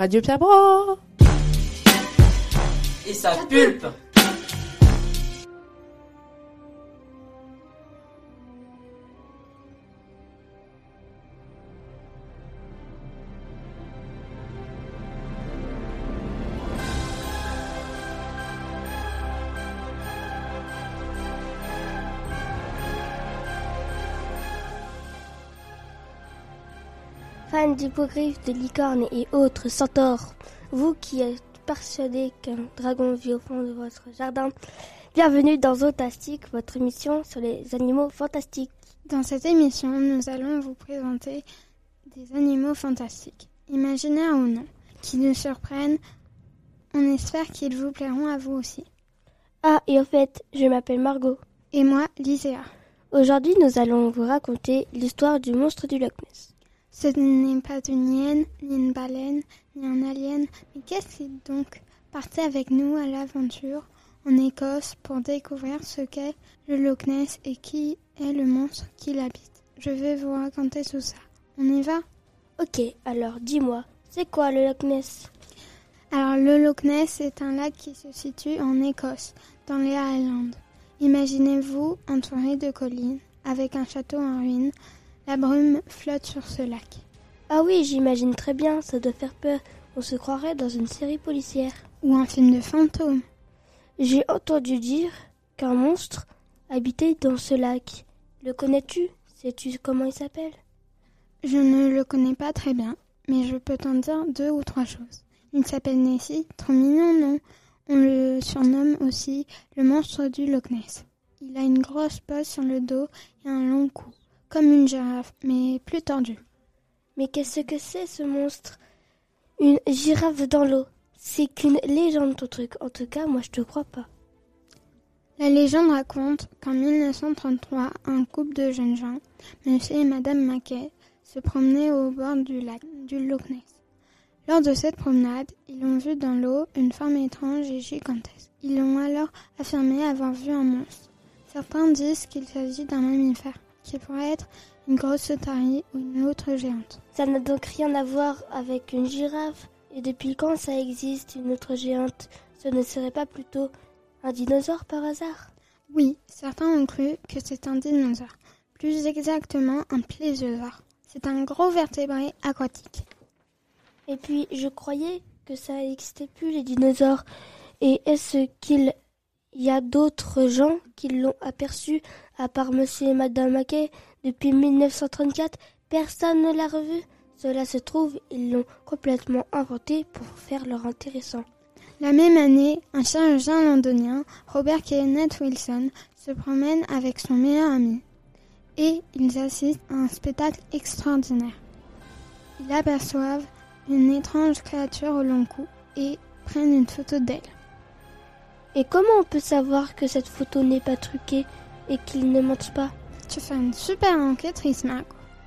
Radio Pierre Bro. Et sa pulpe. Fans d'hippogriffes, de licornes et autres centaures, vous qui êtes persuadés qu'un dragon vit au fond de votre jardin, bienvenue dans Zotastique, votre émission sur les animaux fantastiques. Dans cette émission, nous allons vous présenter des animaux fantastiques, imaginaires ou non, qui nous surprennent. On espère qu'ils vous plairont à vous aussi. Ah, et au fait, je m'appelle Margot. Et moi, Lyséa. Aujourd'hui, nous allons vous raconter l'histoire du monstre du Loch Ness. Ce n'est pas une hyène, ni une baleine, ni un alien, mais qu'est-ce qui donc partait avec nous à l'aventure en Écosse pour découvrir ce qu'est le Loch Ness et qui est le monstre qui l'habite. Je vais vous raconter tout ça. On y va ? Ok, alors dis-moi, c'est quoi le Loch Ness ? Alors le Loch Ness est un lac qui se situe en Écosse, dans les Highlands. Imaginez-vous entouré de collines, avec un château en ruine. La brume flotte sur ce lac. Ah oui, j'imagine très bien, ça doit faire peur. On se croirait dans une série policière. Ou un film de fantômes. J'ai entendu dire qu'un monstre habitait dans ce lac. Le connais-tu ? Sais-tu comment il s'appelle ? Je ne le connais pas très bien, mais je peux t'en dire 2 ou 3 choses. Il s'appelle Nessie, trop mignon, non ? On le surnomme aussi le monstre du Loch Ness. Il a une grosse bosse sur le dos et un long cou. Comme une girafe, mais plus tordue. Mais qu'est-ce que c'est ce monstre ? Une girafe dans l'eau. C'est qu'une légende ton truc. En tout cas, moi je te crois pas. La légende raconte qu'en 1933, un couple de jeunes gens, monsieur et madame Mackay, se promenaient au bord du lac du Loch Ness. Lors de cette promenade, ils ont vu dans l'eau une forme étrange et gigantesque. Ils ont alors affirmé avoir vu un monstre. Certains disent qu'il s'agit d'un mammifère, qui pourrait être une grosse otarie ou une loutre géante. Ça n'a donc rien à voir avec une girafe. Et depuis quand ça existe, une loutre géante ? Ce ne serait pas plutôt un dinosaure par hasard ? Oui, certains ont cru que c'est un dinosaure. Plus exactement, un plésiosaure. C'est un gros vertébré aquatique. Et puis, je croyais que ça n'existait plus, les dinosaures. Et est-ce qu'il y a d'autres gens qui l'ont aperçu, à part monsieur et madame Mackay, depuis 1934, personne ne l'a revu. Cela se trouve, ils l'ont complètement inventé pour faire leur intéressant. La même année, un chirurgien londonien, Robert Kenneth Wilson, se promène avec son meilleur ami. Et ils assistent à un spectacle extraordinaire. Ils aperçoivent une étrange créature au long cou et prennent une photo d'elle. Et comment on peut savoir que cette photo n'est pas truquée et qu'ils ne mentent pas ? Tu fais une super enquêtrice, Margot.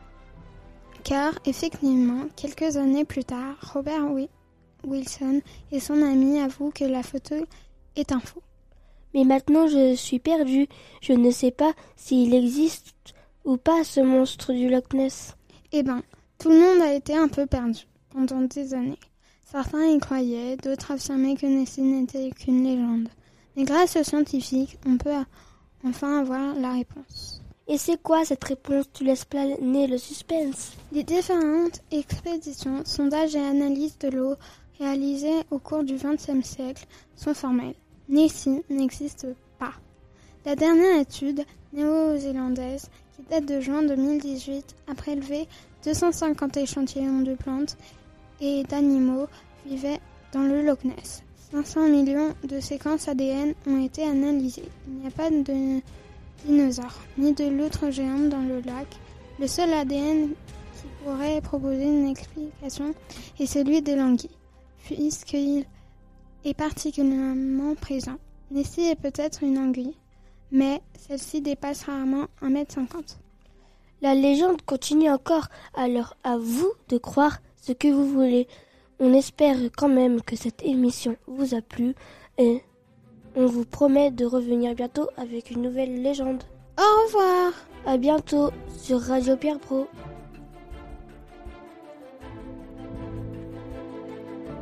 Car, effectivement, quelques années plus tard, Robert Wilson et son ami avouent que la photo est un faux. Mais maintenant, je suis perdue. Je ne sais pas s'il existe ou pas ce monstre du Loch Ness. Eh ben, tout le monde a été un peu perdu pendant des années. Certains y croyaient, d'autres affirmaient que Nessie n'était qu'une légende. Mais grâce aux scientifiques, on peut enfin avoir la réponse. Et c'est quoi cette réponse ? Tu laisses planer le suspense. Les différentes expéditions, sondages et analyses de l'eau réalisées au cours du XXe siècle sont formelles. Nessie n'existe pas. La dernière étude néo-zélandaise, qui date de juin 2018, a prélevé 250 échantillons de plantes et d'animaux vivaient dans le Loch Ness. 500 millions de séquences ADN ont été analysées. Il n'y a pas de dinosaures, ni de loutre géante dans le lac. Le seul ADN qui pourrait proposer une explication est celui des languilles, puisqu'il est particulièrement présent. Nessie est peut-être une anguille, mais celle-ci dépasse rarement 1,50 m. La légende continue encore, alors à vous de croire ce que vous voulez. On espère quand même que cette émission vous a plu et on vous promet de revenir bientôt avec une nouvelle légende. Au revoir. À bientôt sur Radio Pierre Pro.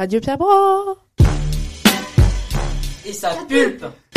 Radio Pierre Bro. Et sa pulpe.